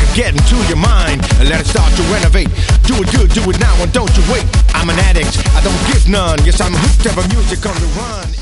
get into your mind and let it start to renovate. Do it good, do it now, and don't you wait. I'm an addict, I don't give none. Yes, I'm hooked, ever music on the run.